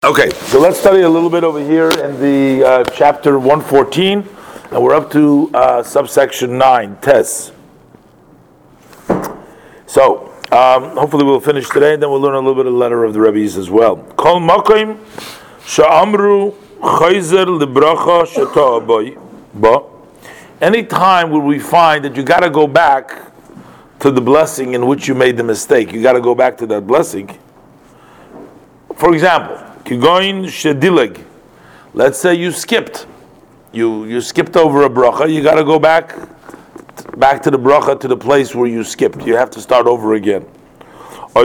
Okay, so let's study a little bit over here in the chapter 114, and we're up to subsection 9, Tes. So, hopefully we'll finish today, and then we'll learn a little bit of the letter of the Rebbe's as well. Kol makoim sha'amru chayzer libracha shata ba. Any time where we find that you got to go back to the blessing in which you made the mistake, you got to go back to that blessing. For example, Kigoin shedileg. Let's say you skipped. You skipped over a bracha. You got to go back to the bracha, to the place where you skipped. You have to start over again. Or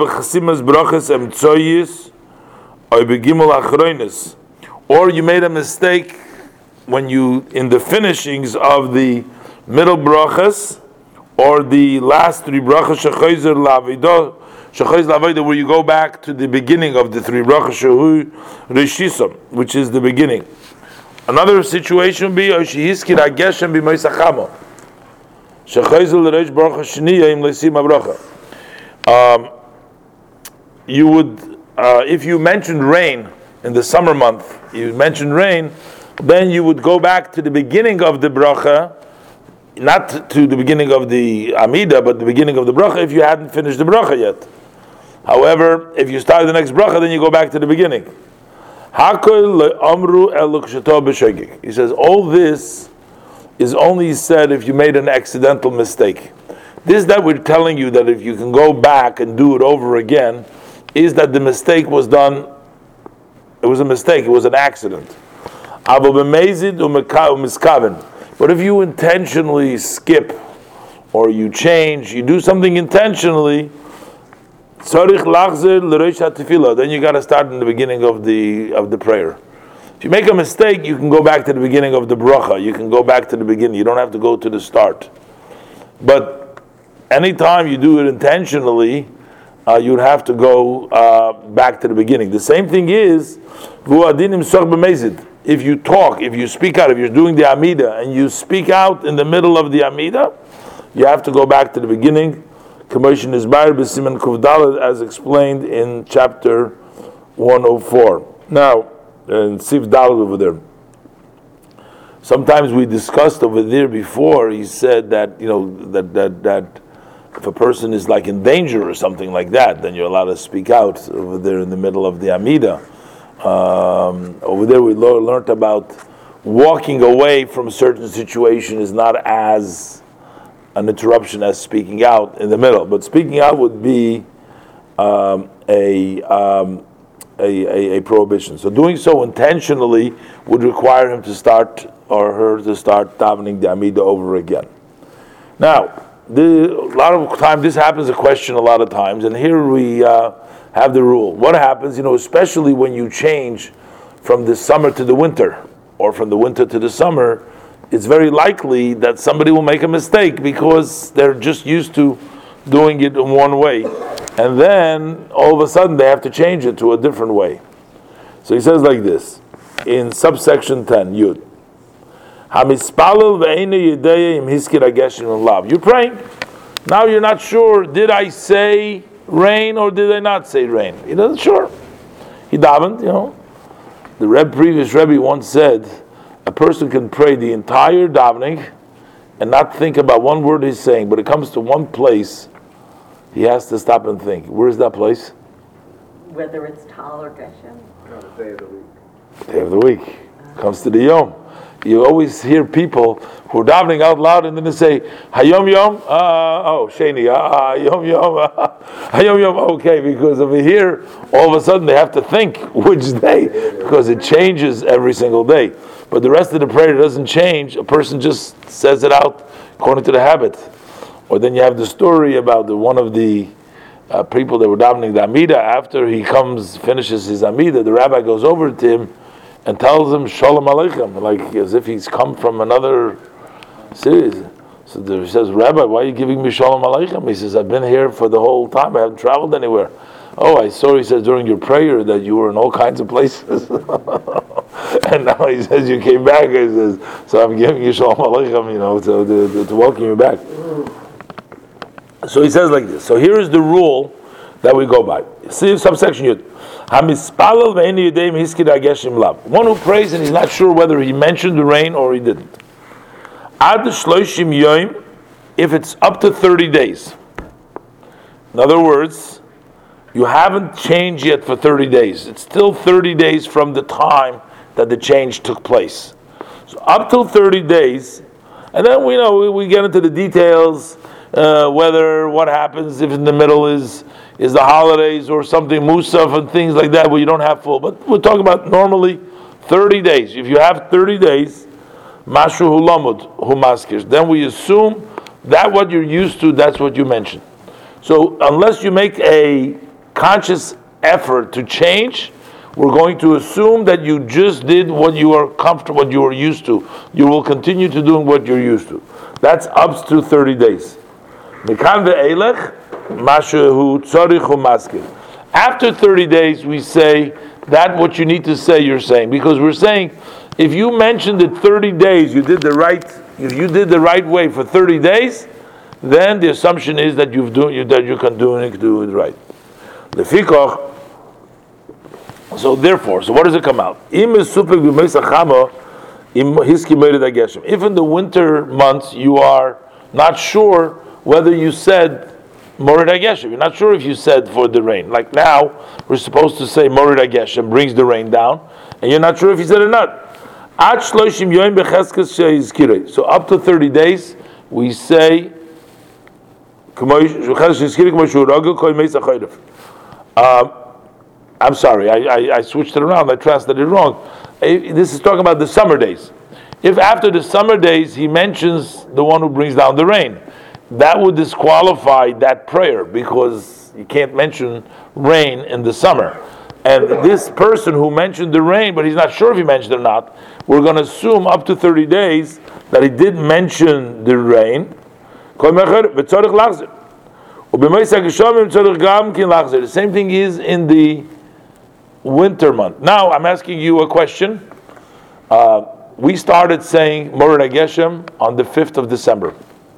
you made a mistake when you in the finishings of the middle brachas or the last three brachas shechayzer lavidah. Where you go back to the beginning of the three brachas, shehu rishisam, which is the beginning. Another situation would be shehiskir hageshem b'moisachamo, shechayzel l'reish bracha shniya im leisim habracha. You would, if you mentioned rain in the summer month, then you would go back to the beginning of the bracha, not to the beginning of the Amida, but the beginning of the bracha if you hadn't finished the bracha yet. However, if you start the next bracha, then you go back to the beginning. He says, all this is only said if you made an accidental mistake. This that we're telling you that if you can go back and do it over again, is that the mistake was done, it was a mistake, it was an accident. But if you intentionally skip, or you change, you do something intentionally, then you got to start in the beginning of the prayer. If you make a mistake, you can go back to the beginning of the bracha. You can go back to the beginning. You don't have to go to the start. But anytime you do it intentionally, you'd have to go back to the beginning. The same thing is, if you talk, if you speak out, if you're doing the Amida and you speak out in the middle of the Amida, you have to go back to the beginning. Commotion is Bayer B'Siman Kuvdalet, as explained in chapter 104. Now, in Sif Dalet over there. Sometimes we discussed over there before, he said that, that if a person is like in danger or something like that, then you're allowed to speak out over there in the middle of the Amida. Over there we learned about walking away from a certain situation is not as an interruption as speaking out in the middle, but speaking out would be a prohibition. So doing so intentionally would require him to start or her to start davening the Amida over again. Now, a lot of time this happens a question a lot of times, and here we have the rule. What happens, especially when you change from the summer to the winter, or from the winter to the summer, it's very likely that somebody will make a mistake because they're just used to doing it in one way. And then, all of a sudden, they have to change it to a different way. So he says like this, in subsection 10, Yud. You're praying. Now you're not sure, did I say rain or did I not say rain? He doesn't sure. He davened, The previous Rebbe once said, a person can pray the entire davening and not think about one word he's saying, but it comes to one place, he has to stop and think. Where is that place? Whether it's Tal or Geshem? No, the day of the week. Day of the week. Comes to the Yom. You always hear people who are davening out loud and then they say, Hayom Yom, Sheni, Hayom Yom, Hayom Yom, okay, because over here, all of a sudden they have to think which day, because it changes every single day. But the rest of the prayer doesn't change, a person just says it out according to the habit. Or then you have the story about one of the people that were davening the Amida, after he finishes his Amida, the rabbi goes over to him and tells him Shalom Aleichem, like as if he's come from another city. So he says, Rabbi, why are you giving me Shalom Aleichem? He says, I've been here for the whole time, I haven't traveled anywhere. Oh, I saw, he says, during your prayer that you were in all kinds of places. And now he says, you came back, he says, so I'm giving you Shalom Aleichem, to welcome you back. So he says like this. So here is the rule that we go by. See subsection Yud. Hamispalel ve'eni yudei miskid hageshim lav. One who prays and he's not sure whether he mentioned the rain or he didn't. Ad shloshim yoim, if it's up to 30 days. In other words, you haven't changed yet for 30 days. It's still 30 days from the time that the change took place. So up till 30 days, and then we get into the details, whether what happens if in the middle is the holidays or something, Musaf and things like that, where you don't have full. But we're talking about normally 30 days. If you have 30 days, Mashu Hulamud Humaskir, then we assume that what you're used to, that's what you mentioned. So unless you make a conscious effort to change, we're going to assume that you just did what you are comfortable, what you are used to. You will continue to doing what you're used to. That's up to 30 days. After 30 days, we say that what you need to say, you're saying, because we're saying if you mentioned it 30 days, if you did the right way for 30 days, then the assumption is that you can do it right. So therefore, what does it come out? If in the winter months you are not sure whether you said Morid HaGeshem, you're not sure if you said for the rain. Like now, we're supposed to say Morid HaGeshem brings the rain down, and you're not sure if you said it or not. So up to 30 days, we say I'm sorry, I switched it around, I translated it wrong. This is talking about the summer days. If after the summer days he mentions the one who brings down the rain, that would disqualify that prayer, because you can't mention rain in the summer. And this person who mentioned the rain, but he's not sure if he mentioned it or not, we're going to assume up to 30 days that he did mention the rain. The same thing is in the winter month. Now I'm asking you a question. We started saying Morid HaGeshem on the 5th of December.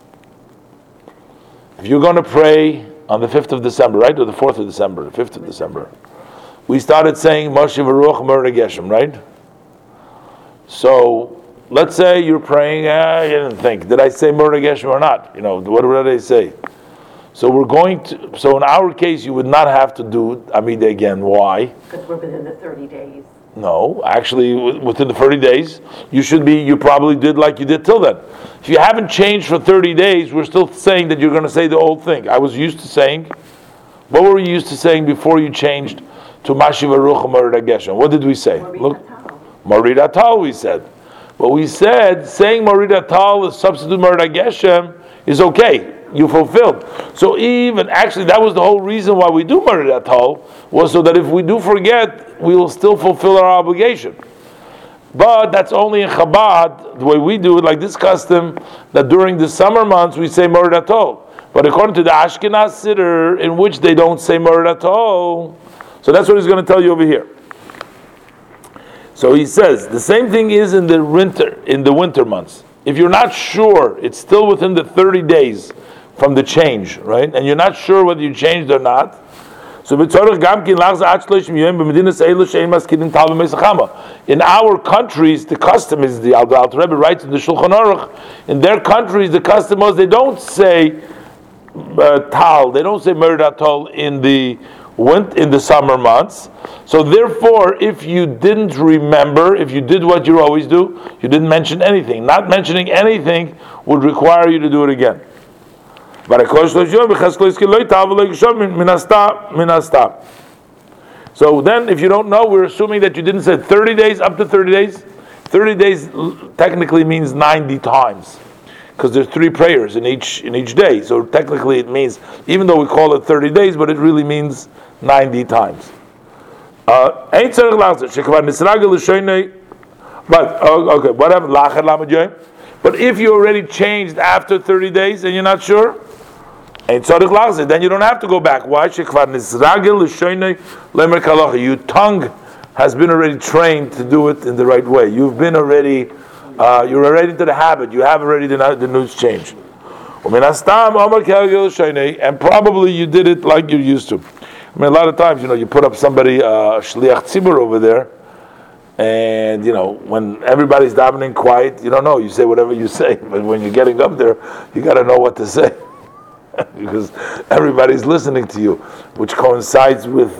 If you're going to pray on the 5th of December, right? Or the 4th of December, the 5th of December. We started saying Moshe V'ruach Morid HaGeshem, right? So let's say you're praying, you didn't think, did I say Morid HaGeshem or not? What did I say? So so in our case, you would not have to do Amidah again. Why? Because we're within the 30 days. No, actually, within the 30 days, you probably did like you did till then. If you haven't changed for 30 days, we're still saying that you're going to say the old thing. I was used to saying, what were you used to saying before you changed to Mashiv Aruch Morid HaGeshem? What did we say? Morid Atal, we said. But we said, saying Morid Atal is substitute Morid HaGeshem is okay. You fulfilled. So actually that was the whole reason why we do Morid Atal, was so that if we do forget, we will still fulfill our obligation. But that's only in Chabad, the way we do it, like this custom, that during the summer months we say Morid Atal. But according to the Ashkenaz Siddur, in which they don't say Morid Atal, so that's what he's going to tell you over here. So he says, the same thing is in the winter months. If you're not sure, it's still within the 30 days from the change, right? And you're not sure whether you changed or not. So in our countries, the custom is, the Alter Rebbe writes in the Shulchan Aruch, in their countries, the custom was they don't say tal, they don't say Morid Atal in the summer months. So therefore, if you didn't remember, if you did what you always do, you didn't mention anything. Not mentioning anything would require you to do it again. So then, if you don't know, we're assuming that you didn't say 30 days, up to 30 days. 30 days technically means 90 times, because there's 3 prayers in each day. So technically it means, even though we call it 30 days, but it really means 90 times. But okay, whatever. But if you already changed after 30 days and you're not sure, then you don't have to go back. Why? Your tongue has been already trained to do it in the right way. You're already into the habit. You have already the news change. And probably you did it like you're used to. I mean, a lot of times, you put up somebody, shliach tzibur over there, and when everybody's davening quiet, you don't know. You say whatever you say, but when you're getting up there, you got to know what to say because everybody's listening to you, which coincides with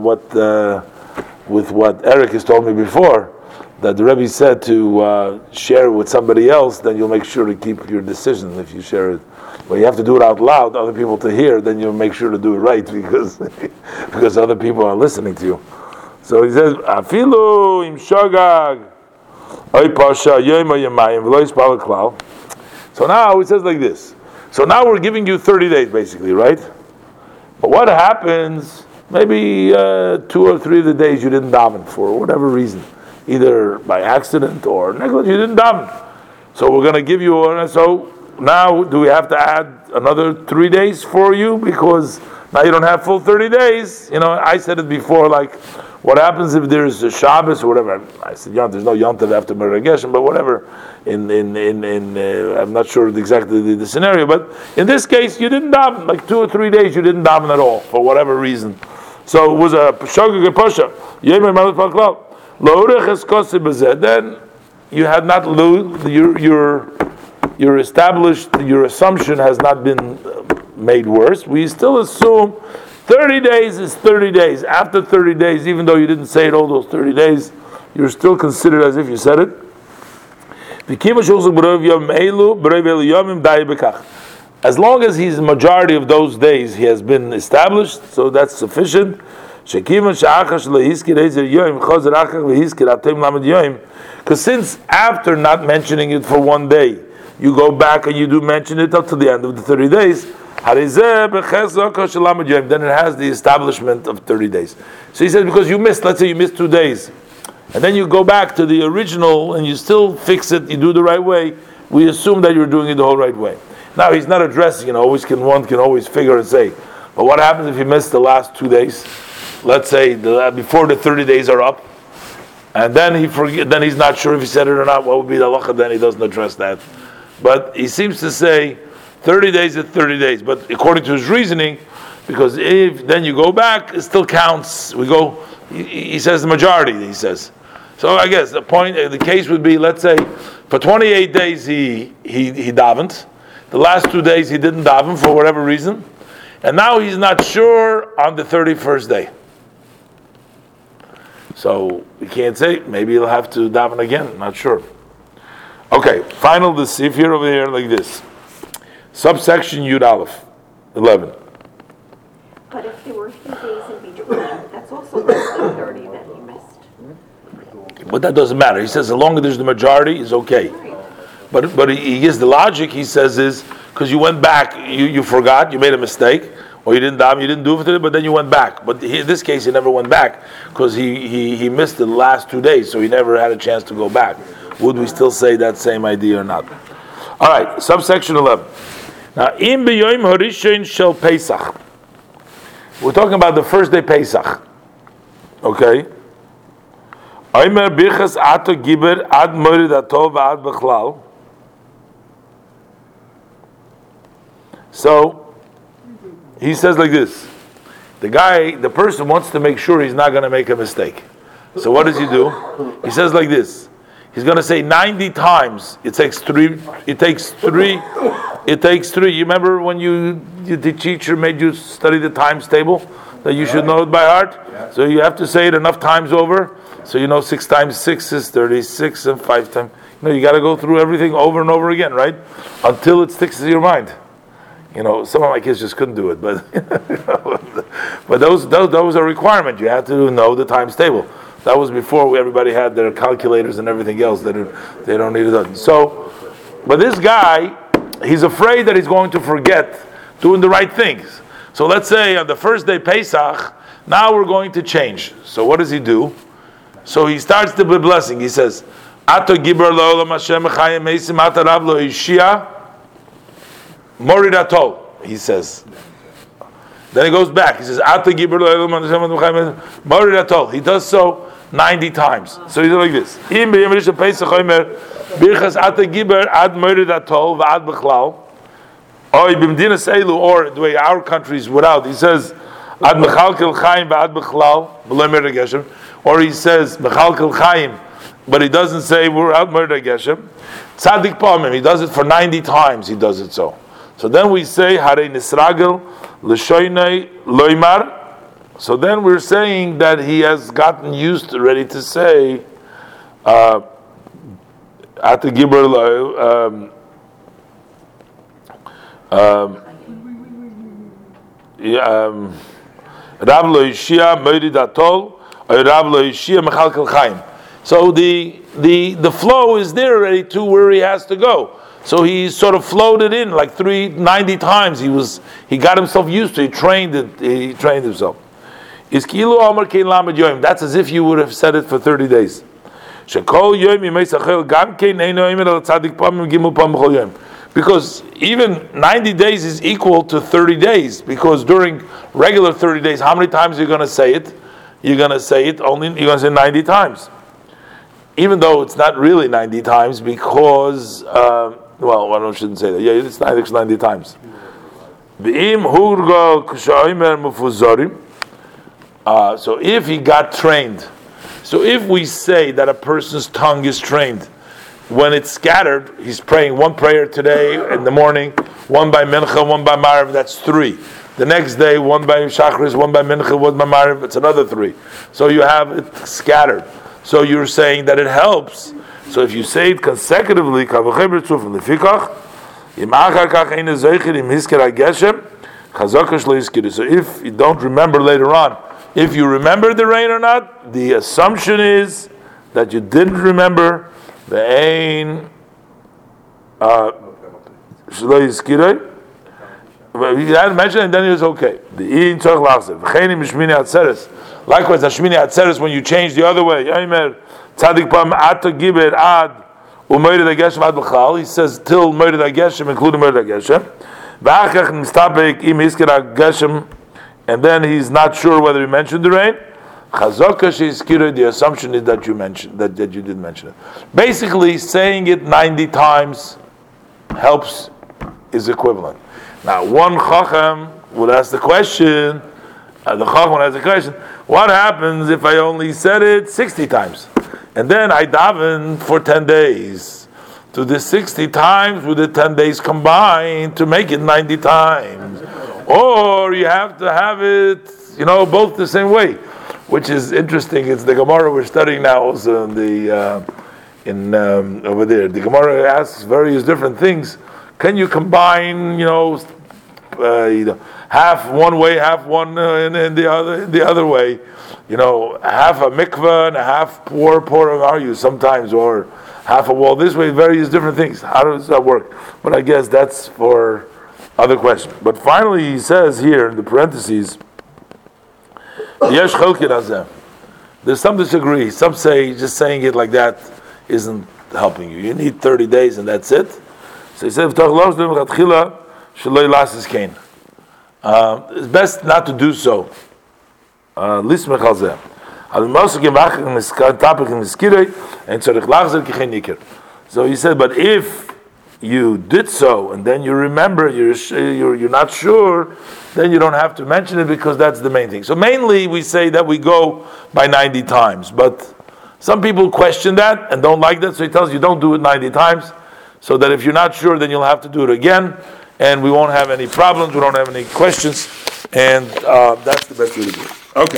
what Eric has told me before. That the Rebbe said to share it with somebody else, then you'll make sure to keep your decision if you share it. But you have to do it out loud, other people to hear, then you'll make sure to do it right because other people are listening to you. So he says, Afilu im shogag oy pasha yom yamayim v'lo yispal klal. So now it says like this. So now we're giving you 30 days basically, right? But what happens, maybe 2 or 3 of the days you didn't daven for whatever reason. Either by accident or negligence, you didn't daven. So we're going to give you, so now do we have to add another 3 days for you? Because now you don't have full 30 days. I said it before, like, what happens if there's a Shabbos or whatever? I said, there's no Yom Tov after Merageshim, but whatever. I'm not sure exactly the scenario, but in this case, you didn't daven, like 2 or 3 days, you didn't daven at all, for whatever reason. So it was a Shogeg Pasha. Then you had not your established, your assumption has not been made worse. We still assume 30 days is 30 days. After 30 days, even though you didn't say it all those 30 days, you're still considered as if you said it. As long as he's the majority of those days, he has been established, so that's sufficient. Because since after not mentioning it for 1 day, you go back and you do mention it up to the end of the 30 days, then it has the establishment of 30 days. So he says, because let's say you missed 2 days, and then you go back to the original and you still fix it, you do the right way, we assume that you're doing it the whole right way. Now he's not addressing, one can always figure and say, but what happens if you missed the last 2 days? Let's say before the 30 days are up, and then then he's not sure if he said it or not. What would be the halacha? Then he doesn't address that. But he seems to say 30 days is 30 days. But according to his reasoning, because if then you go back, it still counts. He says the majority. He says. So I guess the case would be, let's say, for 28 days he davened. The last 2 days he didn't daven for whatever reason, and now he's not sure on the 31st day. So we can't say. Maybe he'll have to daven again. Not sure. Okay, final the sifir over here like this. Subsection Yud Aleph, 11. But if there were a few days in between, that's also less than 30 that he missed. But that doesn't matter. He says as long as there's the majority, it's okay. But he gives the logic. He says is because you went back, you forgot, you made a mistake. Or you didn't daven, you didn't do it for today, but then you went back. But in this case, he never went back because he missed the last 2 days, so he never had a chance to go back. Would we still say that same idea or not? All right, subsection 11. Now, im b'yoyim harishon shel Pesach. We're talking about the first day Pesach. Okay. Omer bichas ato giber ad morid atol v'ad b'chlal. So he says like this. The person wants to make sure he's not going to make a mistake. So what does he do? He says like this. He's going to say 90 times. It takes three. You remember when the teacher made you study the times table? That you should know it by heart? So you have to say it enough times over. So 6 times 6 is 36 and 5 times. You got to go through everything over and over again, right? Until it sticks to your mind. Some of my kids just couldn't do it, but but those are requirements. You have to know the times table. That was before everybody had their calculators and everything else. They don't need it. So, but this guy, he's afraid that he's going to forget doing the right things. So let's say on the first day Pesach, now we're going to change. So what does he do? So he starts the blessing. He says, "Ato gibar la'olam Hashem chayim meisim atarav lo ishia." Moridatol, he says. Then he goes back. He says, Moridatol. He does so 90 times. So he does like this. Or the way our countries without, he says, Ad mechalkel chaim v'ad bechlal v'lo murder geshem, or he says mechalkel chaim, but he doesn't say we're out murder geshem. Tzadik pamim, he does it for 90 times. He does it so. So then we say harei nisragel l'shoynei loymar. So then we're saying that he has gotten used already to say at the gibber Rav lo Yishia morid atol, or Rav lo Yishia mechalkel chaim. So the flow is there already to where he has to go. So he sort of floated in like 390 times. He got himself used to it. He trained himself. That's as if you would have said it for 30 days. Because even 90 days is equal to 30 days. Because during regular 30 days, how many times are you going to say it? You're going to say it only, you're going to say 90 times. Even though it's not really 90 times because, I shouldn't say that. Yeah, it's 90 times. So if he got trained, so if we say that a person's tongue is trained, when it's scattered, he's praying one prayer today in the morning, one by Mincha, one by Mariv, that's 3. The next day, one by Shachris, one by Mincha, one by Mariv, it's another 3. So you have it scattered. So you're saying that it helps. So if you say it consecutively, so if you don't remember later on, if you remember the rain or not, the assumption is that you didn't remember the ain. But you hadn't mentioned it, and then it was okay. Likewise, Hashmini Atzeres, when you change the other way, he says till Moed HaGeshem, including Moed HaGeshem, and then he's not sure whether he mentioned the rain. The assumption is that you mentioned that you didn't mention it. Basically, saying it 90 times helps, is equivalent. Now, one Chacham would ask the question. The Chacham has a question: what happens if I only said it 60 times, and then I daven for 10 days? To the 60 times with the 10 days combined to make it 90 times, or you have to have it, both the same way, which is interesting. It's the Gemara we're studying now, also in the over there. The Gemara asks various different things. Can you combine, half one way, half one and the other way? Half a mikveh and a half pour are you sometimes, or half a wall this way, various different things. How does that work? But I guess that's for other questions. But finally he says here in the parentheses, Yesh chelkin hazeh. There's some disagree. Some say just saying it like that isn't helping you. You need 30 days and that's it. So he said, it's best not to do so. So he said, but if you did so and then you remember, you're not sure, then you don't have to mention it because that's the main thing. So mainly we say that we go by 90 times, but some people question that and don't like that, so he tells you don't do it 90 times, so that if you're not sure, then you'll have to do it again, and we won't have any problems, we don't have any questions, and that's the best way to do it. Okay.